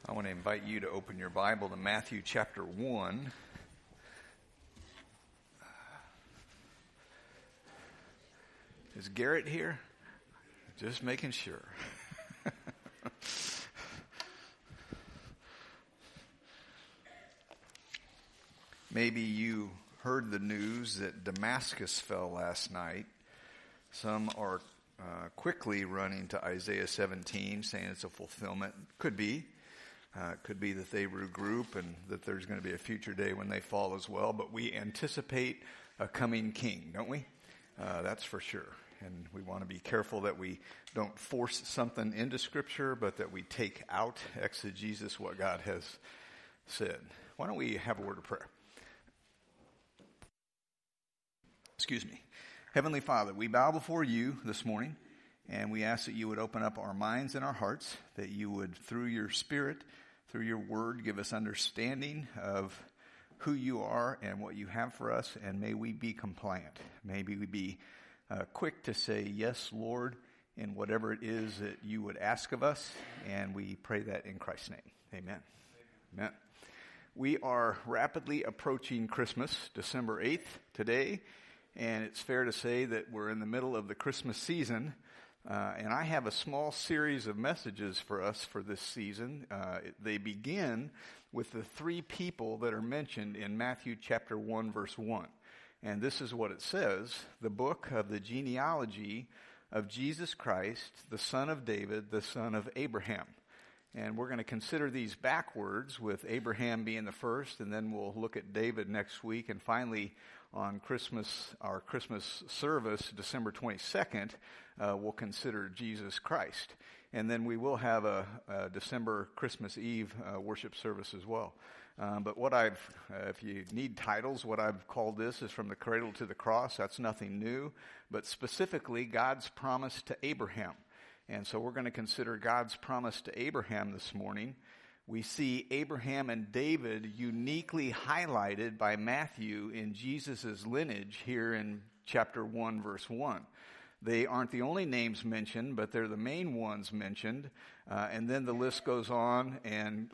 I want to invite you to open your Bible to Matthew chapter 1. Is Garrett here? Just making sure. Maybe you heard the news that Damascus fell last night. Some are quickly running to Isaiah 17, saying it's a fulfillment. Could be. Could be that they regroup and that there's going to be a future day when they fall as well. But we anticipate a coming king, don't we? That's for sure. And we want to be careful that we don't force something into Scripture, but that we take out exegesis what God has said. Why don't we have a word of prayer? Excuse me. Heavenly Father, we bow before you this morning, and we ask that you would open up our minds and our hearts, that you would, through your Spirit, through your word, give us understanding of who you are and what you have for us, and may we be compliant. May we be quick to say, yes, Lord, in whatever it is that you would ask of us, and we pray that in Christ's name. Amen. Amen. We are rapidly approaching Christmas, December 8th today, and it's fair to say that we're in the middle of the Christmas season. And I have a small series of messages for us for this season. They begin with the three people that are mentioned in Matthew chapter 1, verse 1. And this is what it says: the book of the genealogy of Jesus Christ, the son of David, the son of Abraham. And we're going to consider these backwards, with Abraham being the first, and then we'll look at David next week, and finally on Christmas, our Christmas service, December 22nd, we'll consider Jesus Christ. And then we will have a December Christmas Eve worship service as well. But what if you need titles, what I've called this is From the Cradle to the Cross. That's nothing new, but specifically God's promise to Abraham. And so we're going to consider God's promise to Abraham this morning. We see Abraham and David uniquely highlighted by Matthew in Jesus' lineage here in chapter 1, verse 1. They aren't the only names mentioned, but they're the main ones mentioned. And then the list goes on and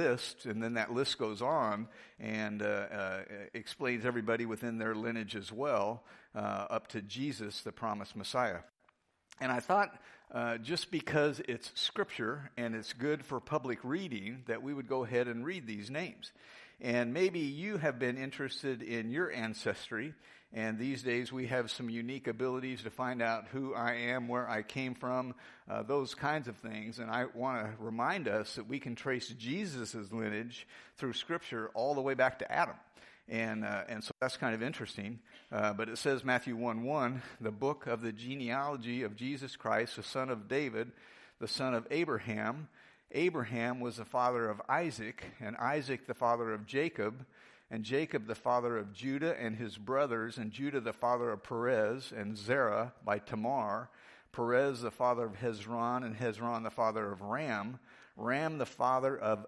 then that list goes on and explains everybody within their lineage as well, up to Jesus, the promised Messiah. And I thought, just because it's Scripture and it's good for public reading, that we would go ahead and read these names. And maybe you have been interested in your ancestry, and these days we have some unique abilities to find out who I am, where I came from, those kinds of things. And I want to remind us that we can trace Jesus' lineage through Scripture all the way back to Adam. And so that's kind of interesting. But it says, Matthew 1:1, the book of the genealogy of Jesus Christ, the son of David, the son of Abraham. Abraham was the father of Isaac, and Isaac the father of Jacob, and Jacob the father of Judah and his brothers, and Judah the father of Perez, and Zerah by Tamar, Perez the father of Hezron, and Hezron the father of Ram, Ram the father of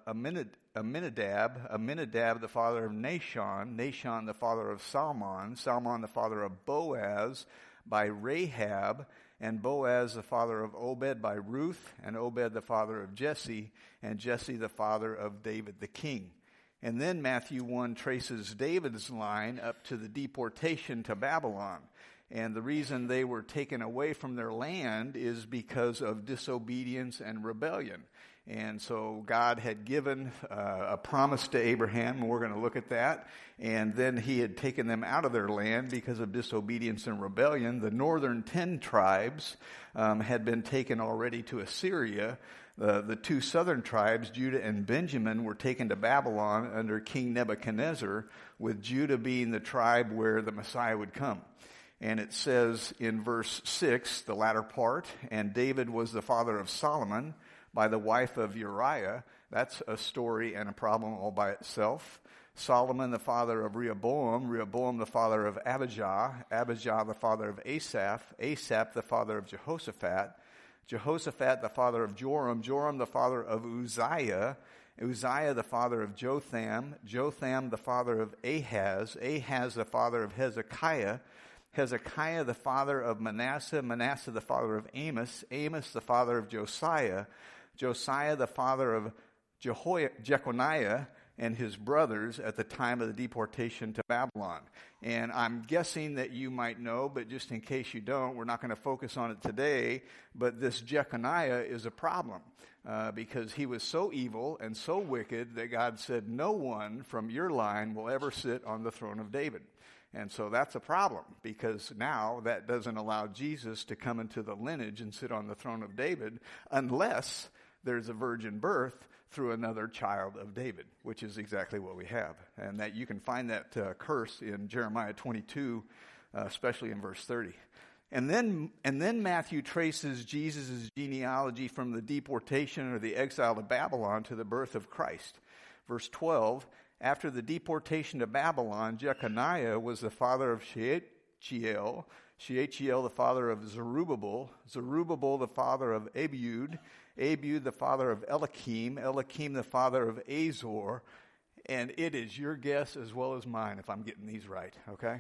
Aminadab, Aminadab the father of Nahshon, Nahshon the father of Salmon, Salmon the father of Boaz by Rahab, and Boaz the father of Obed by Ruth, and Obed the father of Jesse, and Jesse the father of David the king. And then Matthew 1 traces David's line up to the deportation to Babylon. And the reason they were taken away from their land is because of disobedience and rebellion. And so God had given a promise to Abraham, and we're going to look at that. And then he had taken them out of their land because of disobedience and rebellion. The northern 10 tribes had been taken already to Assyria. The two southern tribes, Judah and Benjamin, were taken to Babylon under King Nebuchadnezzar, with Judah being the tribe where the Messiah would come. And it says in verse 6, the latter part, and David was the father of Solomon by the wife of Uriah. That's a story and a problem all by itself. Solomon the father of Rehoboam, Rehoboam the father of Abijah, Abijah the father of Asaph, Asaph the father of Jehoshaphat, Jehoshaphat the father of Joram, Joram the father of Uzziah, Uzziah the father of Jotham, Jotham the father of Ahaz, Ahaz the father of Hezekiah, Hezekiah the father of Manasseh, Manasseh the father of Amos, Amos the father of Josiah, Josiah the father of Jeconiah and his brothers at the time of the deportation to Babylon. And I'm guessing that you might know, but just in case you don't, we're not going to focus on it today, but this Jeconiah is a problem because he was so evil and so wicked that God said, no one from your line will ever sit on the throne of David. And so that's a problem because now that doesn't allow Jesus to come into the lineage and sit on the throne of David unless there's a virgin birth through another child of David, which is exactly what we have. And that you can find that curse in Jeremiah 22, especially in verse 30. And then Matthew traces Jesus' genealogy from the deportation or the exile to Babylon to the birth of Christ. Verse 12, after the deportation to Babylon, Jeconiah was the father of Shealtiel, Shealtiel the father of Zerubbabel, Zerubbabel the father of Abiud, Abiud the father of Eliakim, Eliakim the father of Azor, and it is your guess as well as mine if I'm getting these right, okay?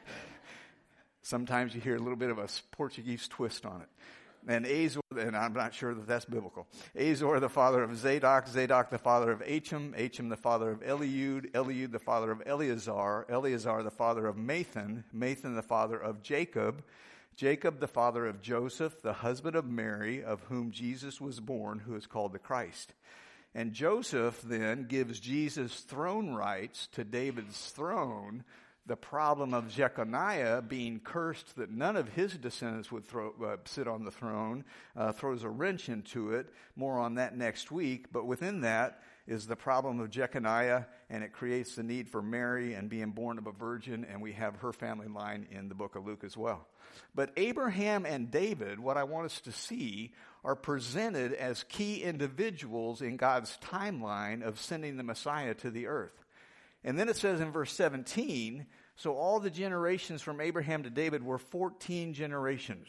Sometimes you hear a little bit of a Portuguese twist on it. And Azor, and I'm not sure that that's biblical. Azor the father of Zadok, Zadok the father of Achim, Achim the father of Eliud, Eliud the father of Eleazar, Eleazar the father of Mathan, Mathan the father of Jacob, Jacob the father of Joseph, the husband of Mary, of whom Jesus was born, who is called the Christ. And Joseph then gives Jesus throne rights to David's throne. The problem of Jeconiah being cursed that none of his descendants would sit on the throne throws a wrench into it. More on that next week. But within that is the problem of Jeconiah, and it creates the need for Mary and being born of a virgin, and we have her family line in the book of Luke as well. But Abraham and David, what I want us to see, are presented as key individuals in God's timeline of sending the Messiah to the earth. And then it says in verse 17, so all the generations from Abraham to David were 14 generations.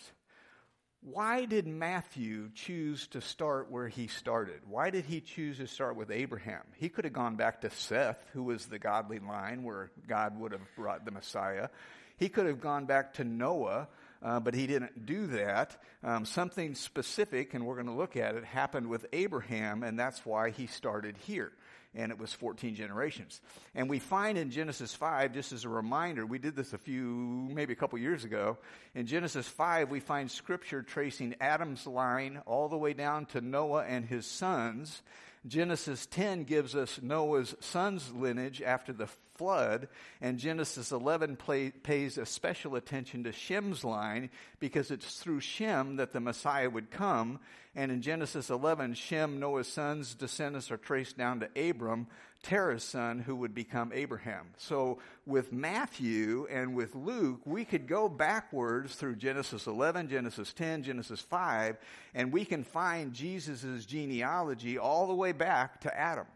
Why did Matthew choose to start where he started? Why did he choose to start with Abraham? He could have gone back to Seth, who was the godly line where God would have brought the Messiah. He could have gone back to Noah, but he didn't do that. Something specific, and we're going to look at it, happened with Abraham, and that's why he started here. And it was 14 generations. And we find in Genesis 5, just as a reminder, we did this maybe a couple years ago. In Genesis 5, we find scripture tracing Adam's line all the way down to Noah and his sons. Genesis 10 gives us Noah's son's lineage after the flood, and Genesis 11 pays a special attention to Shem's line because it's through Shem that the Messiah would come. And in Genesis 11, Shem, Noah's son's descendants are traced down to Abram, Terah's son, who would become Abraham. So with Matthew and with Luke, we could go backwards through Genesis 11, Genesis 10, Genesis 5, and we can find Jesus' genealogy all the way back to Adam.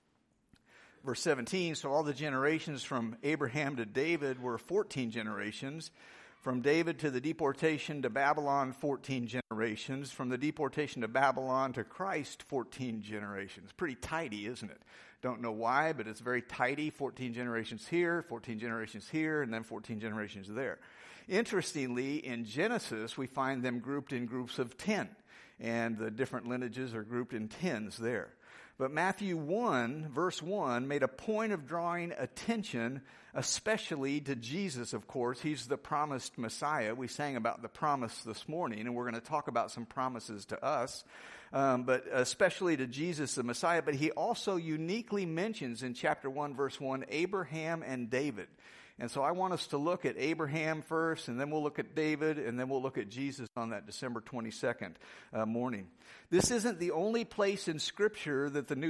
Verse 17, so all the generations from Abraham to David were 14 generations. From David to the deportation to Babylon, 14 generations. From the deportation to Babylon to Christ, 14 generations. Pretty tidy, isn't it? Don't know why, but it's very tidy. 14 generations here, 14 generations here, and then 14 generations there. Interestingly, in Genesis, we find them grouped in groups of 10. And the different lineages are grouped in tens there. But Matthew 1, verse 1, made a point of drawing attention, especially to Jesus, of course. He's the promised Messiah. We sang about the promise this morning, and we're going to talk about some promises to us, but especially to Jesus, the Messiah. But he also uniquely mentions in chapter 1, verse 1, Abraham and David. And so I want us to look at Abraham first, and then we'll look at David, and then we'll look at Jesus on that December 22nd morning. This isn't the only place in Scripture that in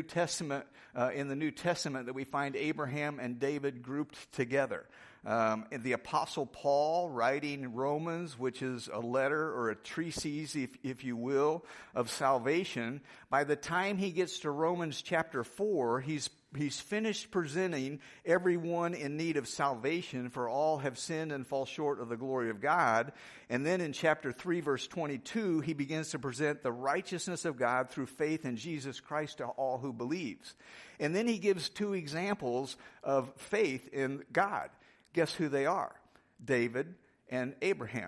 the New Testament that we find Abraham and David grouped together. The Apostle Paul writing Romans, which is a letter or a treatise, if you will, of salvation. By the time he gets to Romans chapter 4, he's finished presenting everyone in need of salvation, for all have sinned and fall short of the glory of God. And then in chapter 3, verse 22, he begins to present the righteousness of God through faith in Jesus Christ to all who believes. And then he gives two examples of faith in God. Guess who they are? David and Abraham.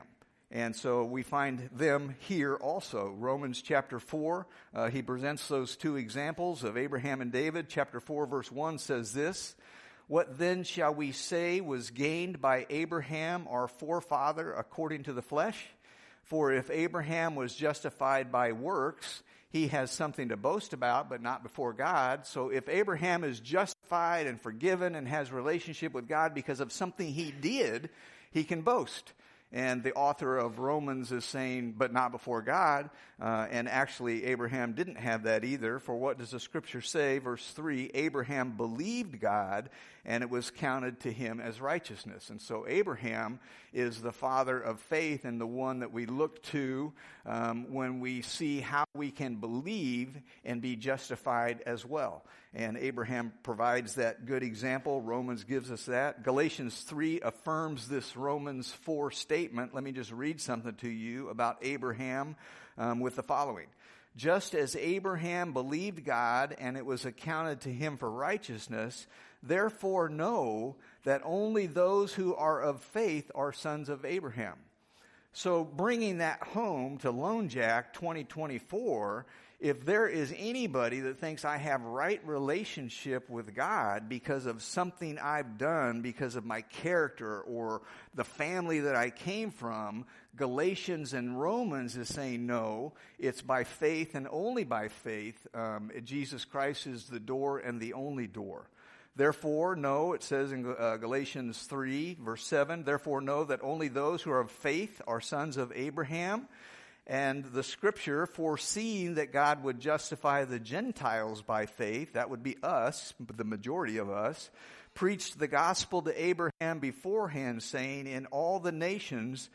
And so we find them here also. Romans chapter 4, he presents those two examples of Abraham and David. Chapter 4, verse 1 says this, "What then shall we say was gained by Abraham, our forefather, according to the flesh? For if Abraham was justified by works, he has something to boast about, but not before God. So if Abraham is justified and forgiven and has relationship with God because of something he did, he can boast." And the author of Romans is saying, but not before God. And actually, Abraham didn't have that either. For what does the scripture say? Verse 3, Abraham believed God, and it was counted to him as righteousness. And so Abraham is the father of faith and the one that we look to when we see how we can believe and be justified as well. And Abraham provides that good example. Romans gives us that. Galatians 3 affirms this Romans 4 statement. Let me just read something to you about Abraham with the following. "Just as Abraham believed God and it was accounted to him for righteousness, therefore know that only those who are of faith are sons of Abraham." So bringing that home to Lone Jack 2024, if there is anybody that thinks I have right relationship with God because of something I've done, because of my character or the family that I came from, Galatians and Romans is saying no, it's by faith and only by faith. Jesus Christ is the door and the only door. Therefore, know, it says in Galatians 3, verse 7, "Therefore know that only those who are of faith are sons of Abraham." And the scripture, foreseeing that God would justify the Gentiles by faith, that would be us, the majority of us, preached the gospel to Abraham beforehand, saying, in you all the nations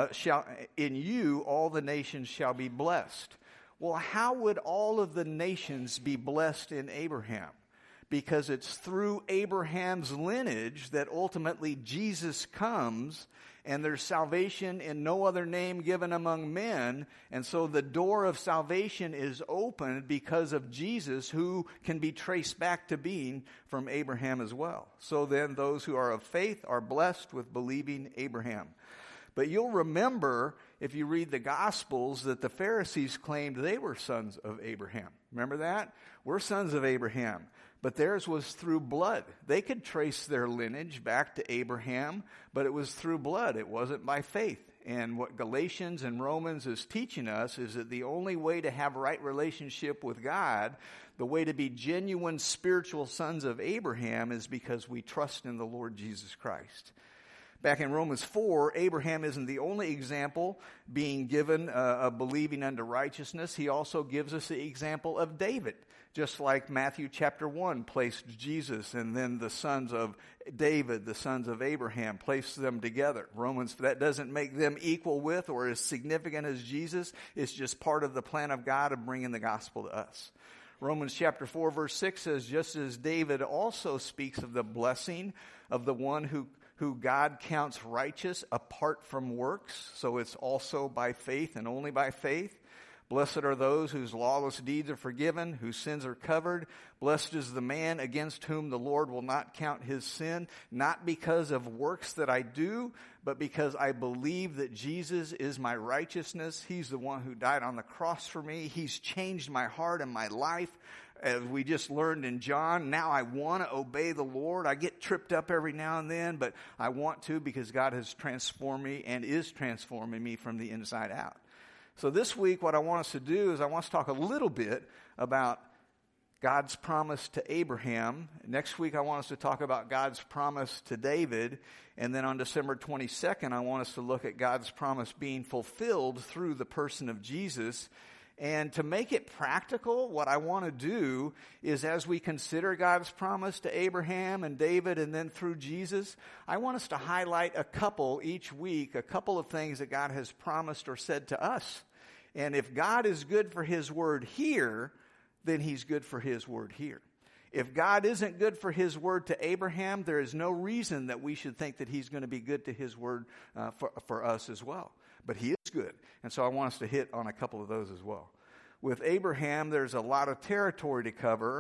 shall be blessed. Well, how would all of the nations be blessed in Abraham? Because it's through Abraham's lineage that ultimately Jesus comes, and there's salvation in no other name given among men. And so the door of salvation is opened because of Jesus, who can be traced back to being from Abraham as well. So then those who are of faith are blessed with believing Abraham. But you'll remember, if you read the Gospels, that the Pharisees claimed they were sons of Abraham. Remember that? We're sons of Abraham. But theirs was through blood. They could trace their lineage back to Abraham, but it was through blood. It wasn't by faith. And what Galatians and Romans is teaching us is that the only way to have right relationship with God, the way to be genuine spiritual sons of Abraham, is because we trust in the Lord Jesus Christ. Back in Romans 4, Abraham isn't the only example being given of believing unto righteousness. He also gives us the example of David. Just like Matthew chapter 1 placed Jesus and then the sons of David, the sons of Abraham, placed them together. Romans, that doesn't make them equal with or as significant as Jesus. It's just part of the plan of God of bringing the gospel to us. Romans chapter 4 verse 6 says, just as David also speaks of the blessing of the one who God counts righteous apart from works. So it's also by faith and only by faith. Blessed are those whose lawless deeds are forgiven, whose sins are covered. Blessed is the man against whom the Lord will not count his sin, not because of works that I do, but because I believe that Jesus is my righteousness. He's the one who died on the cross for me. He's changed my heart and my life. As we just learned in John, now I want to obey the Lord. I get tripped up every now and then, but I want to because God has transformed me and is transforming me from the inside out. So this week, what I want us to do is I want us to talk a little bit about God's promise to Abraham. Next week, I want us to talk about God's promise to David. And then on December 22nd, I want us to look at God's promise being fulfilled through the person of Jesus. And to make it practical, what I want to do is, as we consider God's promise to Abraham and David and then through Jesus, I want us to highlight a couple each week, a couple of things that God has promised or said to us. And if God is good for his word here, then he's good for his word here. If God isn't good for his word to Abraham, there is no reason that we should think that he's going to be good to his word for us as well. But he is good. And so I want us to hit on a couple of those as well. With Abraham, there's a lot of territory to cover.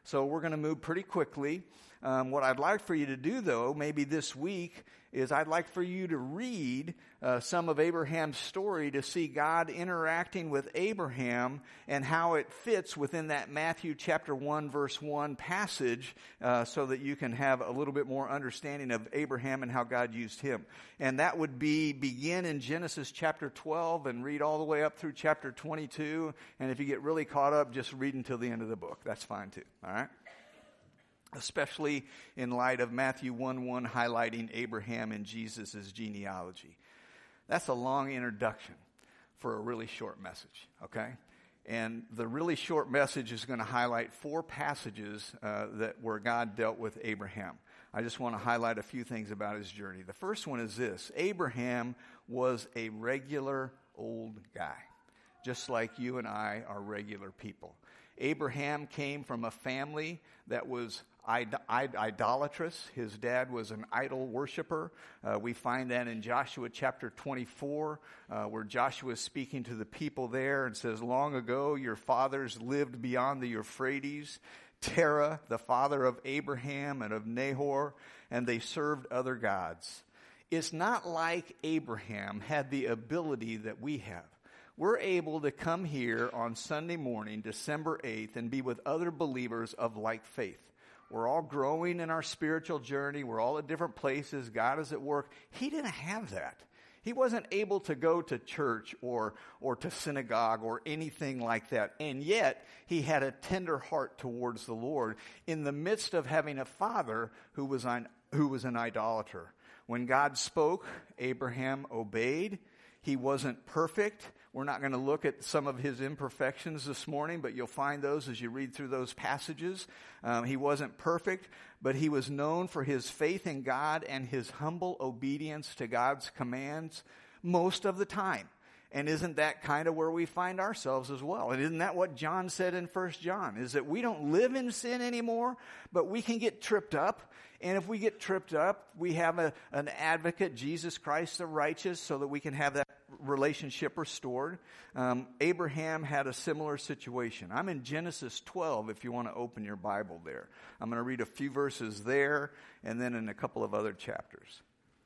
so we're going to move pretty quickly. What I'd like for you to do, though, maybe this week, is I'd like for you to read some of Abraham's story to see God interacting with Abraham and how it fits within that Matthew chapter 1 verse 1 passage, so that you can have a little bit more understanding of Abraham and how God used him. And that would begin in Genesis chapter 12 and read all the way up through chapter 22. And if you get really caught up, just read until the end of the book. That's fine too. All right? Especially in light of Matthew 1:1 highlighting Abraham and Jesus' genealogy. That's a long introduction for a really short message, okay? And the really short message is going to highlight 4 passages where God dealt with Abraham. I just want to highlight a few things about his journey. The first one is this: Abraham was a regular old guy, just like you and I are regular people. Abraham came from a family that was idolatrous. His dad was an idol worshiper. We find that in Joshua chapter 24, where Joshua is speaking to the people there and says, "Long ago your fathers lived beyond the Euphrates, Terah, the father of Abraham and of Nahor, and they served other gods." It's not like Abraham had the ability that we have. We're able to come here on Sunday morning, December 8th, and be with other believers of like faith. We're all growing in our spiritual journey. We're all at different places. God is at work. He didn't have that. He wasn't able to go to church or to synagogue or anything like that. And yet, he had a tender heart towards the Lord in the midst of having a father who was an idolater. When God spoke, Abraham obeyed. He wasn't perfect. We're not going to look at some of his imperfections this morning, but you'll find those as you read through those passages. He wasn't perfect, but he was known for his faith in God and his humble obedience to God's commands most of the time. And isn't that kind of where we find ourselves as well? And isn't that what John said in 1 John? Is that we don't live in sin anymore, but we can get tripped up. And if we get tripped up, we have an advocate, Jesus Christ the righteous, so that we can have that relationship restored. Abraham had a similar situation. I'm in Genesis 12 if you want to open your Bible there. I'm going to read a few verses there and then in a couple of other chapters.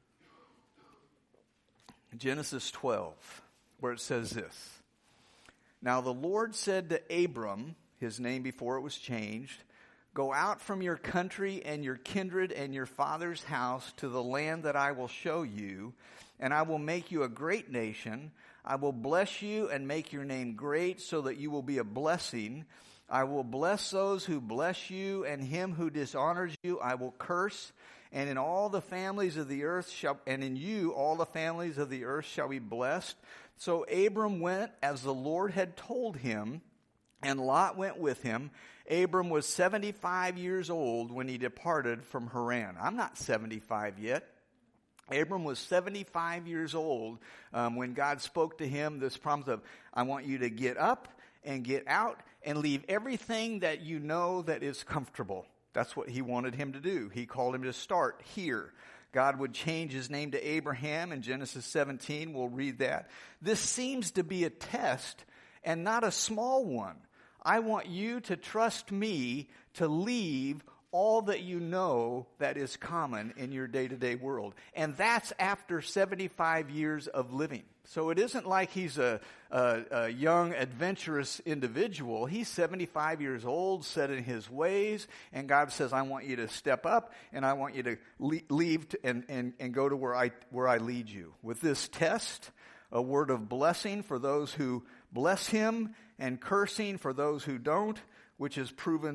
Genesis 12, where it says this: "Now the Lord said to Abram," his name before it was changed, "Go out from your country and your kindred and your father's house to the land that I will show you, and I will make you a great nation. I will bless you and make your name great so that you will be a blessing. I will bless those who bless you, and him who dishonors you I will curse. And in all the families of the earth in you all the families of the earth shall be blessed." So Abram went as the Lord had told him, and Lot went with him. Abram was 75 years old when he departed from Haran. I'm not 75 yet. Abram was 75 years old when God spoke to him this promise of, "I want you to get up and get out and leave everything that you know that is comfortable." That's what he wanted him to do. He called him to start here. God would change his name to Abraham in Genesis 17. We'll read that. This seems to be a test and not a small one. I want you to trust me to leave all that you know that is common in your day-to-day world. And that's after 75 years of living. So it isn't like he's a young, adventurous individual. He's 75 years old, set in his ways, and God says, "I want you to step up, and I want you to leave and go to where I lead you." With this test, a word of blessing for those who bless him, and cursing for those who don't, which is proven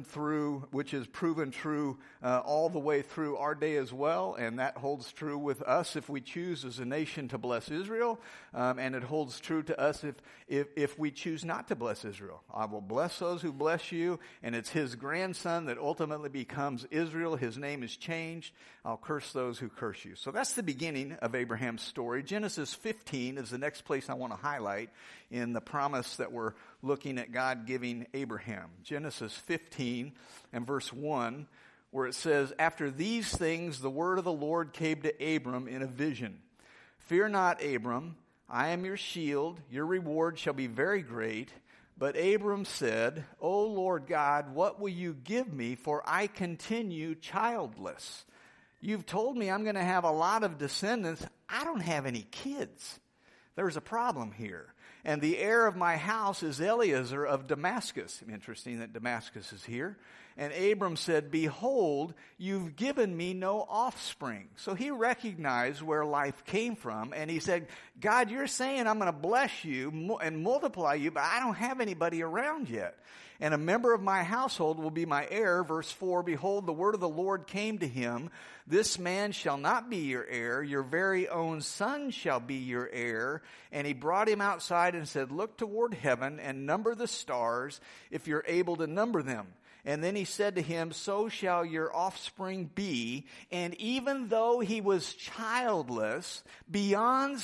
true all the way through our day as well, and that holds true with us if we choose as a nation to bless Israel, and it holds true to us if we choose not to bless Israel. I will bless those who bless you, and it's his grandson that ultimately becomes Israel. His name is changed. I'll curse those who curse you. So that's the beginning of Abraham's story. Genesis 15 is the next place I want to highlight in the promise that we're looking at God giving Abraham. Genesis 15 and verse 1, where it says, "After these things the word of the Lord came to Abram in a vision. Fear not, Abram, I am your shield. Your reward shall be very great. But Abram said, O Lord God, what will you give me, for I continue childless? You've told me I'm going to have a lot of descendants. I don't have any kids. There's a problem here. And the heir of my house is Eliezer of Damascus. Interesting that Damascus is here. And Abram said, Behold, you've given me no offspring. So he recognized where life came from. And he said, God, you're saying I'm going to bless you and multiply you, but I don't have anybody around yet. And a member of my household will be my heir. Verse 4, Behold, the word of the Lord came to him. This man shall not be your heir. Your very own son shall be your heir. And he brought him outside and said, Look toward heaven and number the stars, if you're able to number them. And then he said to him, So shall your offspring be. And even though he was childless, beyond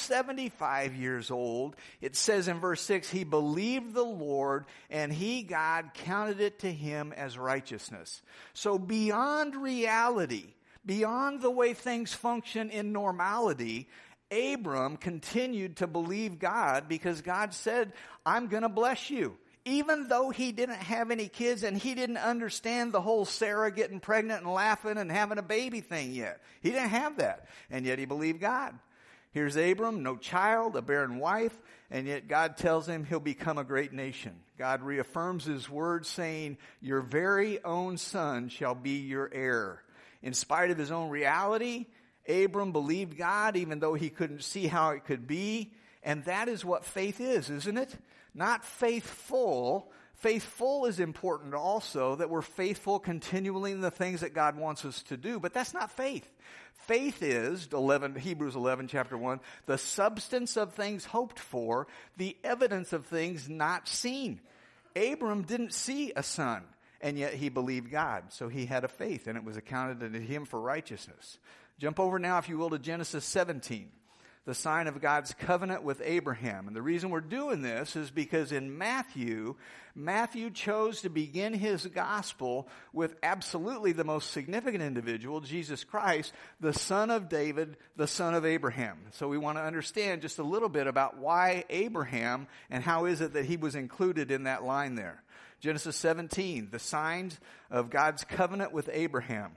75 years old, it says in verse 6, he believed the Lord, and he, God, counted it to him as righteousness. So beyond reality, beyond the way things function in normality, Abram continued to believe God because God said, I'm going to bless you. Even though he didn't have any kids and he didn't understand the whole Sarah getting pregnant and laughing and having a baby thing yet. He didn't have that. And yet he believed God. Here's Abram, no child, a barren wife, and yet God tells him he'll become a great nation. God reaffirms his word saying, Your very own son shall be your heir. In spite of his own reality, Abram believed God even though he couldn't see how it could be. And that is what faith is, isn't it? Not faithful. Faithful is important also, that we're faithful continually in the things that God wants us to do. But that's not faith. Faith is, Hebrews 11, chapter 1, the substance of things hoped for, the evidence of things not seen. Abram didn't see a son, and yet he believed God. So he had a faith, and it was accounted to him for righteousness. Jump over now, if you will, to Genesis 17. The sign of God's covenant with Abraham. And the reason we're doing this is because in Matthew chose to begin his gospel with absolutely the most significant individual, Jesus Christ, the son of David, the son of Abraham. So we want to understand just a little bit about why Abraham and how is it that he was included in that line there. Genesis 17, the signs of God's covenant with Abraham.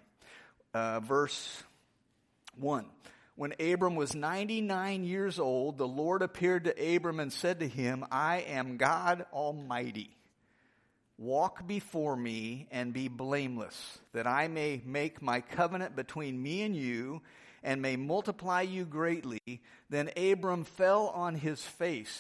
Verse 1. When Abram was 99 years old, the Lord appeared to Abram and said to him, I am God Almighty. Walk before me and be blameless, that I may make my covenant between me and you, and may multiply you greatly. Then Abram fell on his face.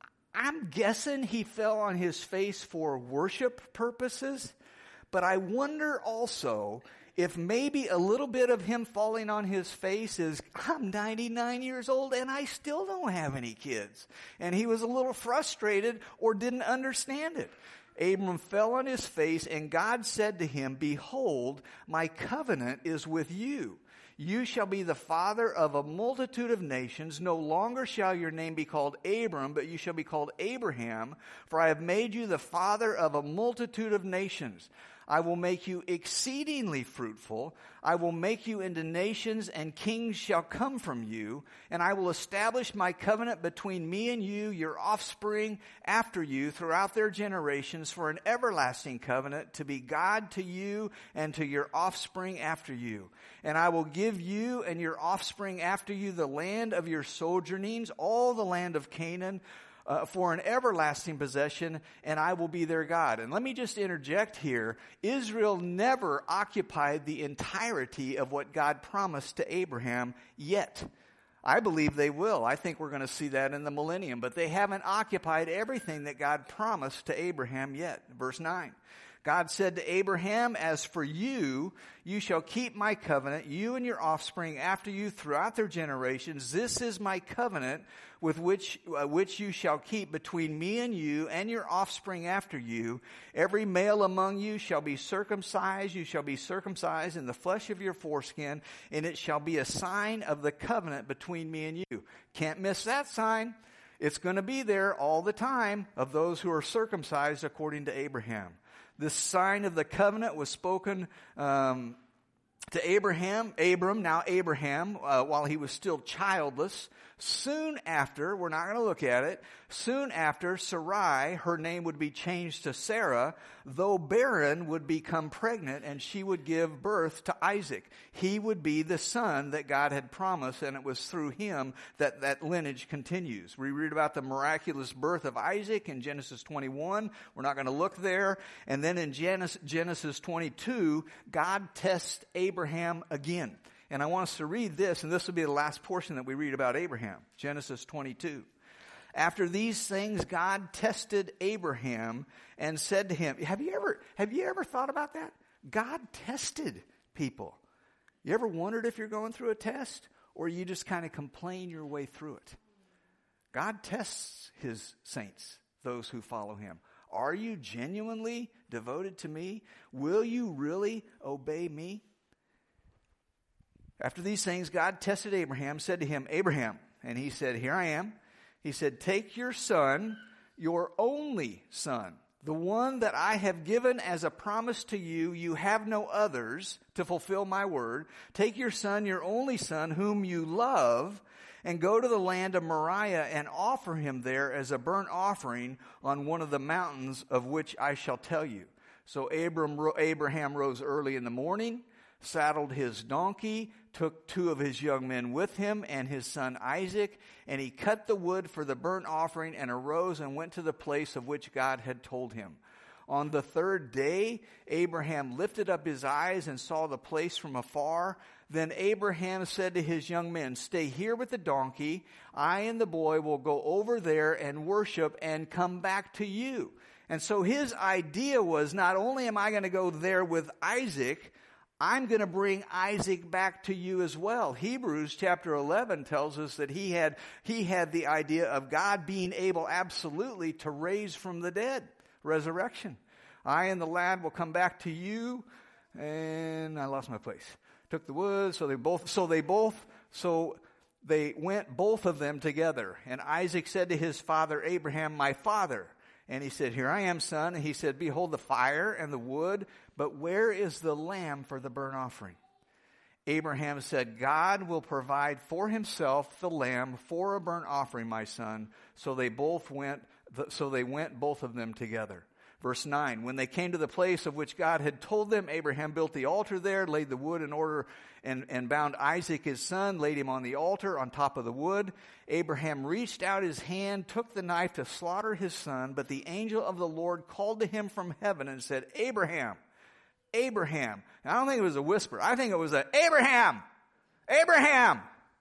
I'm guessing he fell on his face for worship purposes, but I wonder also if maybe a little bit of him falling on his face is, I'm 99 years old and I still don't have any kids. And he was a little frustrated or didn't understand it. Abram fell on his face, and God said to him, Behold, my covenant is with you. You shall be the father of a multitude of nations. No longer shall your name be called Abram, but you shall be called Abraham, for I have made you the father of a multitude of nations. I will make you exceedingly fruitful. I will make you into nations, and kings shall come from you. And I will establish my covenant between me and you, your offspring after you, throughout their generations, for an everlasting covenant, to be God to you and to your offspring after you. And I will give you and your offspring after you the land of your sojournings, all the land of Canaan, for an everlasting possession, and I will be their God. And let me just interject here. Israel never occupied the entirety of what God promised to Abraham yet. I believe they will. I think we're going to see that in the millennium. But they haven't occupied everything that God promised to Abraham yet. Verse 9. God said to Abraham, As for you, you shall keep my covenant, you and your offspring after you throughout their generations. This is my covenant with which you shall keep between me and you and your offspring after you. Every male among you shall be circumcised. You shall be circumcised in the flesh of your foreskin, and it shall be a sign of the covenant between me and you. Can't miss that sign. It's going to be there all the time of those who are circumcised according to Abraham. This sign of the covenant was spoken to Abram, while he was still childless. Soon after, we're not going to look at it, soon after Sarai, her name would be changed to Sarah, though barren, would become pregnant, and she would give birth to Isaac. He would be the son that God had promised, and it was through him that that lineage continues. We read about the miraculous birth of Isaac in Genesis 21. We're not going to look there. And then in Genesis 22, God tests Abraham again. And I want us to read this, and this will be the last portion that we read about Abraham, Genesis 22. After these things, God tested Abraham and said to him, have you ever thought about that? God tested people. You ever wondered if you're going through a test, or you just kind of complain your way through it? God tests his saints, those who follow him. Are you genuinely devoted to me? Will you really obey me? After these things, God tested Abraham, said to him, Abraham, and he said, here I am. He said, take your son, your only son, the one that I have given as a promise to you. You have no others to fulfill my word. Take your son, your only son, whom you love, and go to the land of Moriah and offer him there as a burnt offering on one of the mountains of which I shall tell you. So Abraham rose early in the morning, saddled his donkey, took 2 of his young men with him and his son Isaac, and he cut the wood for the burnt offering and arose and went to the place of which God had told him. On the 3rd day, Abraham lifted up his eyes and saw the place from afar. Then Abraham said to his young men, stay here with the donkey. I and the boy will go over there and worship and come back to you. And so his idea was, not only am I going to go there with Isaac, I'm going to bring Isaac back to you as well. Hebrews chapter 11 tells us that he had the idea of God being able absolutely to raise from the dead, resurrection. I and the lad will come back to you, and I lost my place. Took the wood, so they went both of them together. And Isaac said to his father Abraham, my father. And he said, here I am, son. And he said, behold the fire and the wood, but where is the lamb for the burnt offering? Abraham said, God will provide for himself the lamb for a burnt offering, my son. So they went both of them together. Verse 9, when they came to the place of which God had told them, Abraham built the altar there, laid the wood in order, and bound Isaac his son, laid him on the altar on top of the wood. Abraham reached out his hand, took the knife to slaughter his son, but the angel of the Lord called to him from heaven and said, Abraham, Abraham. And I don't think it was a whisper. I think it was a, Abraham, Abraham.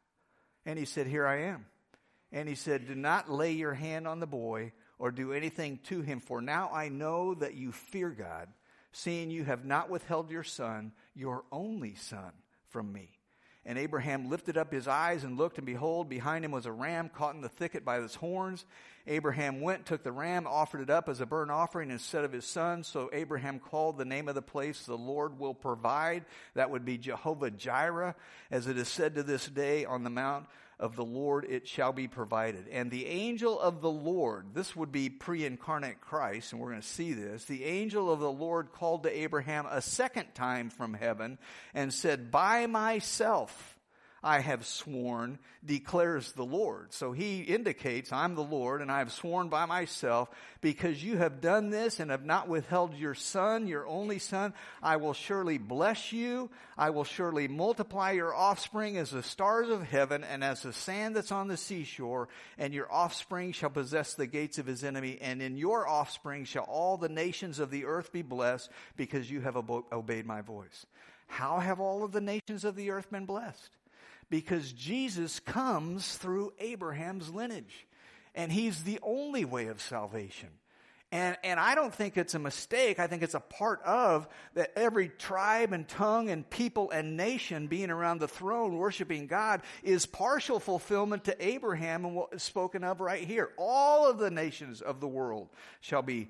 And he said, here I am. And he said, do not lay your hand on the boy or do anything to him, for now I know that you fear God, seeing you have not withheld your son, your only son, from me. And Abraham lifted up his eyes and looked, and behold, behind him was a ram caught in the thicket by its horns. Abraham went, took the ram, offered it up as a burnt offering instead of his son. So Abraham called the name of the place, the Lord will provide. That would be Jehovah Jireh, as it is said to this day, on the mount of the Lord it shall be provided. And the angel of the Lord, this would be pre-incarnate Christ, and we're going to see this. The angel of the Lord called to Abraham a second time from heaven and said, by myself I have sworn, declares the Lord. So he indicates, I'm the Lord, and I have sworn by myself, because you have done this and have not withheld your son, your only son, I will surely bless you. I will surely multiply your offspring as the stars of heaven and as the sand that's on the seashore, and your offspring shall possess the gates of his enemy, and in your offspring shall all the nations of the earth be blessed, because you have obeyed my voice. How have all of the nations of the earth been blessed? Because Jesus comes through Abraham's lineage. And he's the only way of salvation. And I don't think it's a mistake. I think it's a part of that every tribe and tongue and people and nation being around the throne worshiping God is partial fulfillment to Abraham and what is spoken of right here. All of the nations of the world shall be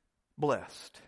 blessed.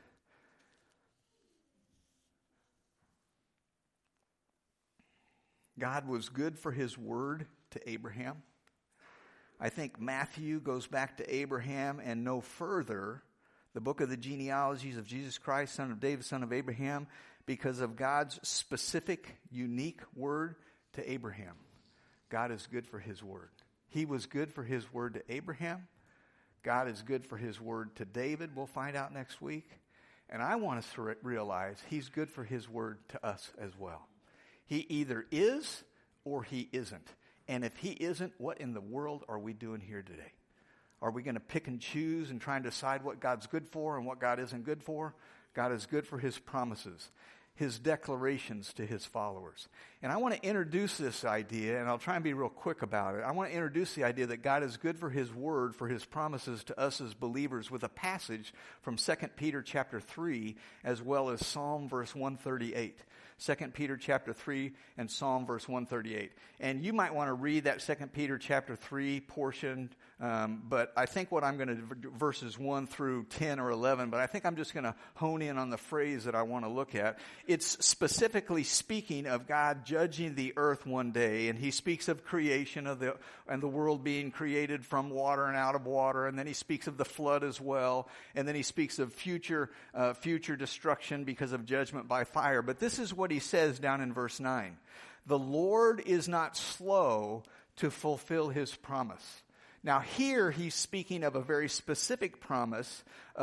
God was good for his word to Abraham. I think Matthew goes back to Abraham and no further. The book of the genealogies of Jesus Christ, son of David, son of Abraham, because of God's specific, unique word to Abraham. God is good for his word. He was good for his word to Abraham. God is good for his word to David. We'll find out next week. And I want us to realize he's good for his word to us as well. He either is or he isn't. And if he isn't, what in the world are we doing here today? Are we going to pick and choose and try and decide what God's good for and what God isn't good for? God is good for his promises, his declarations to his followers. And I want to introduce this idea, and I'll try and be real quick about it. I want to introduce the idea that God is good for his word, for his promises to us as believers, with a passage from 2 Peter chapter 3, as well as Psalm verse 138. 2 Peter chapter 3 and Psalm verse 138. And you might want to read that 2 Peter chapter 3 portion, but I think what I'm going to, verses 1 through 10 or 11, but I think I'm just going to hone in on the phrase that I want to look at. It's specifically speaking of God judging the earth one day, and he speaks of creation and the world being created from water and out of water, and then he speaks of the flood as well, and then he speaks of future destruction because of judgment by fire. But this is what he says down in verse 9. The Lord is not slow to fulfill his promise. Now here he's speaking of a very specific promise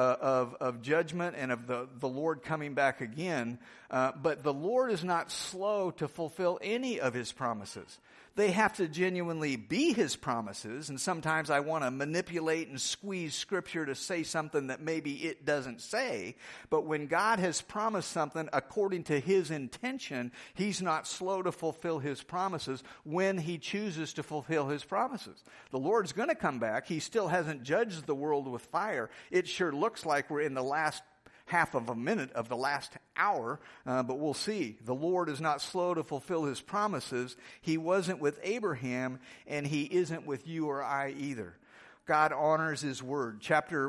of judgment and of the Lord coming back again. But the Lord is not slow to fulfill any of his promises. They have to genuinely be his promises, and sometimes I want to manipulate and squeeze Scripture to say something that maybe it doesn't say. But when God has promised something according to his intention, he's not slow to fulfill his promises when he chooses to fulfill his promises. The Lord's going to come back. He still hasn't judged the world with fire. It sure looks like we're in the last half of a minute of the last hour, but we'll see. The Lord is not slow to fulfill his promises. He wasn't with Abraham, and he isn't with you or I either. God honors his word. Chapter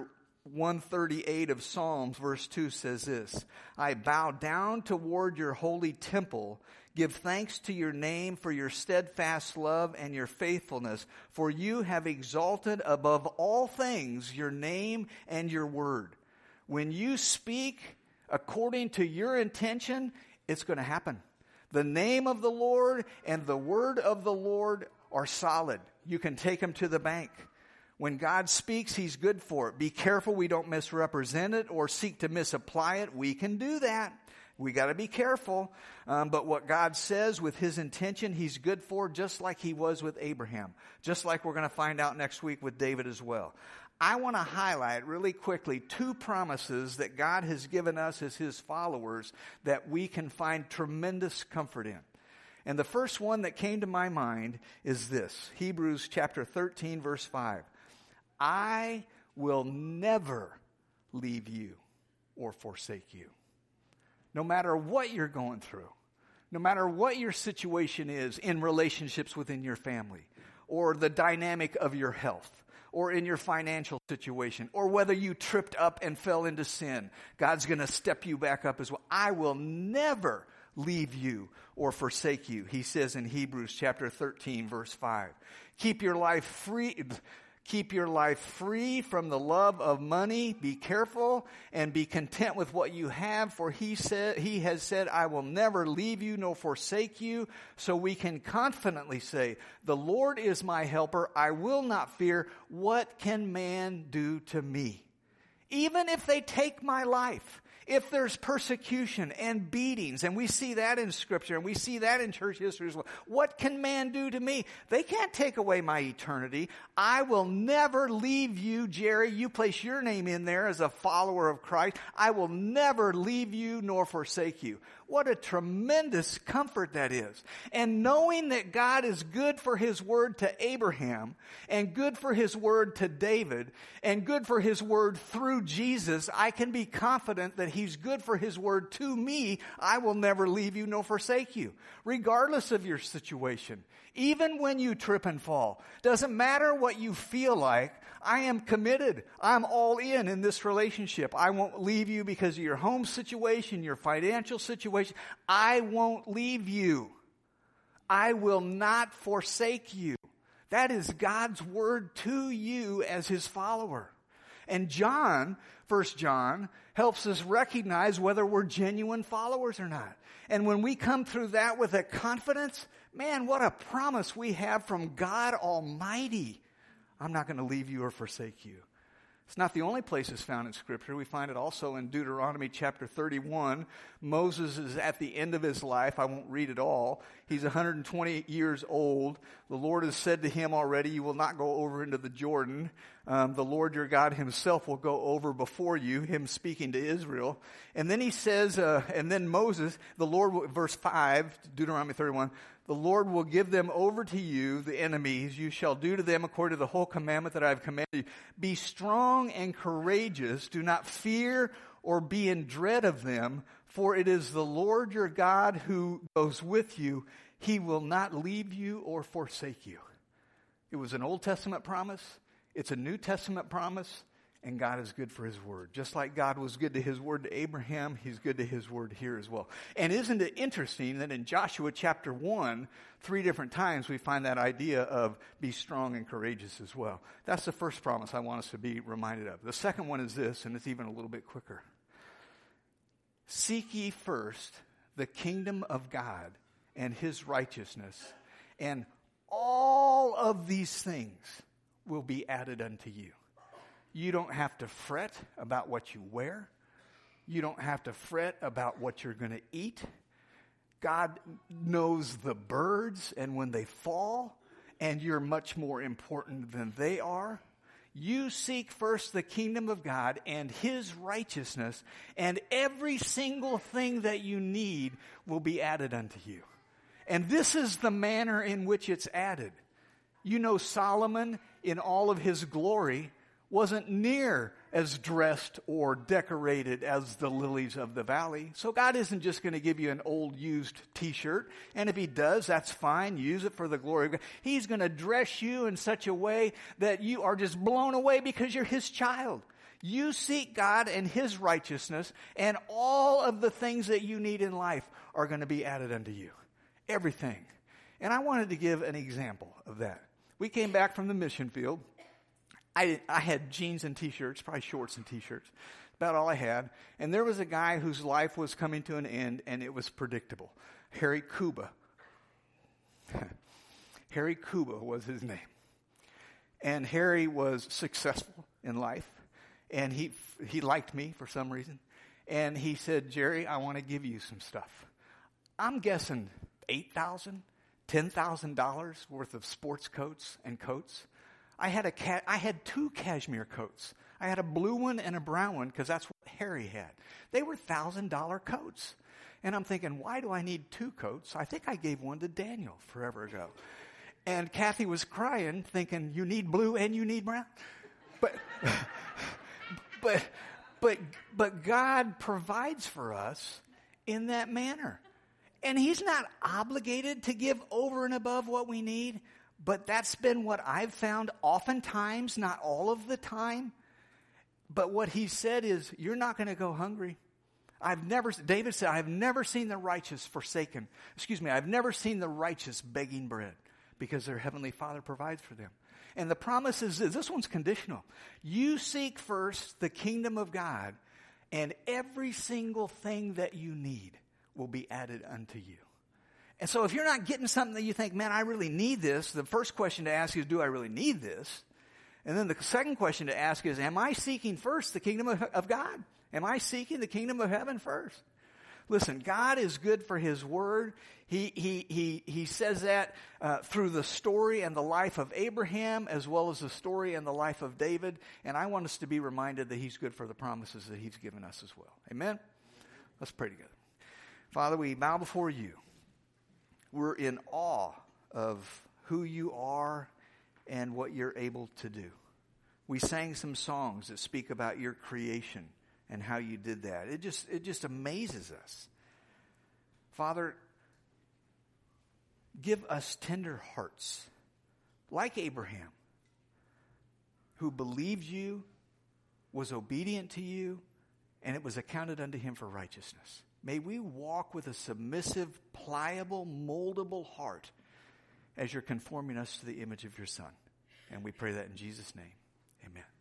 138 of Psalms, verse 2 says this, I bow down toward your holy temple. Give thanks to your name for your steadfast love and your faithfulness, for you have exalted above all things your name and your word. When you speak according to your intention, it's going to happen. The name of the Lord and the word of the Lord are solid. You can take them to the bank. When God speaks, he's good for it. Be careful we don't misrepresent it or seek to misapply it. We can do that. We got to be careful. But what God says with his intention, he's good for, just like he was with Abraham. Just like we're going to find out next week with David as well. I want to highlight really quickly two promises that God has given us as his followers that we can find tremendous comfort in. And the first one that came to my mind is this. Hebrews chapter 13, verse 5. I will never leave you or forsake you. No matter what you're going through, no matter what your situation is in relationships within your family, or the dynamic of your health, or in your financial situation, or whether you tripped up and fell into sin, God's going to step you back up as well. I will never leave you or forsake you, he says in Hebrews chapter 13, verse 5. Keep your life free from the love of money. Be careful and be content with what you have, for he has said, I will never leave you nor forsake you. So we can confidently say, the Lord is my helper. I will not fear. What can man do to me? Even if they take my life, if there's persecution and beatings, and we see that in Scripture, and we see that in church history as well. What can man do to me? They can't take away my eternity. I will never leave you, Jerry. You place your name in there as a follower of Christ. I will never leave you nor forsake you. What a tremendous comfort that is. And knowing that God is good for his word to Abraham, and good for his word to David, and good for his word through Jesus, I can be confident that he's good for his word to me. I will never leave you nor forsake you, regardless of your situation. Even when you trip and fall, doesn't matter what you feel like, I am committed. I'm all in this relationship. I won't leave you because of your home situation, your financial situation. I won't leave you. I will not forsake you. That is God's word to you as his follower. And John, 1 John, helps us recognize whether we're genuine followers or not. And when we come through that with a confidence, man, what a promise we have from God Almighty. I'm not going to leave you or forsake you. It's not the only place it's found in Scripture. We find it also in Deuteronomy chapter 31. Moses is at the end of his life. I won't read it all. He's 120 years old. The Lord has said to him already, you will not go over into the Jordan. The Lord your God himself will go over before you, him speaking to Israel. And then he says, and then Moses, the Lord, verse 5, Deuteronomy 31, the Lord will give them over to you, the enemies. You shall do to them according to the whole commandment that I have commanded you. Be strong and courageous. Do not fear or be in dread of them, for it is the Lord your God who goes with you. He will not leave you or forsake you. It was an Old Testament promise. It's a New Testament promise. And God is good for his word. Just like God was good to his word to Abraham, he's good to his word here as well. And isn't it interesting that in Joshua chapter 1, 3 different times we find that idea of be strong and courageous as well. That's the first promise I want us to be reminded of. The second one is this, and it's even a little bit quicker. Seek ye first the kingdom of God and his righteousness, and all of these things will be added unto you. You don't have to fret about what you wear. You don't have to fret about what you're going to eat. God knows the birds and when they fall, and you're much more important than they are. You seek first the kingdom of God and his righteousness, and every single thing that you need will be added unto you. And this is the manner in which it's added. You know, Solomon, in all of his glory, wasn't near as dressed or decorated as the lilies of the valley. So God isn't just going to give you an old used t-shirt. And if he does, that's fine. Use it for the glory of God. He's going to dress you in such a way that you are just blown away because you're his child. You seek God and his righteousness, and all of the things that you need in life are going to be added unto you. Everything. And I wanted to give an example of that. We came back from the mission field. I had jeans and t-shirts, probably shorts and t-shirts, about all I had. And there was a guy whose life was coming to an end, and it was predictable. Harry Kuba. Harry Kuba was his name. And Harry was successful in life, and he liked me for some reason. And he said, Jerry, I want to give you some stuff. I'm guessing $8,000, $10,000 worth of sports coats and coats. I had 2 cashmere coats. I had a blue one and a brown one because that's what Harry had. They were $1,000 coats. And I'm thinking, why do I need 2 coats? I think I gave one to Daniel forever ago. And Kathy was crying, thinking, you need blue and you need brown? But God provides for us in that manner. And he's not obligated to give over and above what we need. But that's been what I've found oftentimes, not all of the time. But what he said is, you're not going to go hungry. David said, I've never seen the righteous forsaken. I've never seen the righteous begging bread, because their heavenly Father provides for them. And the promise is this one's conditional. You seek first the kingdom of God, and every single thing that you need will be added unto you. And so if you're not getting something that you think, man, I really need this, the first question to ask is, do I really need this? And then the second question to ask is, am I seeking first the kingdom of God? Am I seeking the kingdom of heaven first? Listen, God is good for his word. He says that through the story and the life of Abraham, as well as the story and the life of David. And I want us to be reminded that he's good for the promises that he's given us as well. Amen? Let's pray together. Father, we bow before you. We're in awe of who you are and what you're able to do. We sang some songs that speak about your creation and how you did that. It just amazes us. Father, give us tender hearts, like Abraham, who believed you, was obedient to you, and it was accounted unto him for righteousness. May we walk with a submissive, pliable, moldable heart as you're conforming us to the image of your Son. And we pray that in Jesus' name. Amen.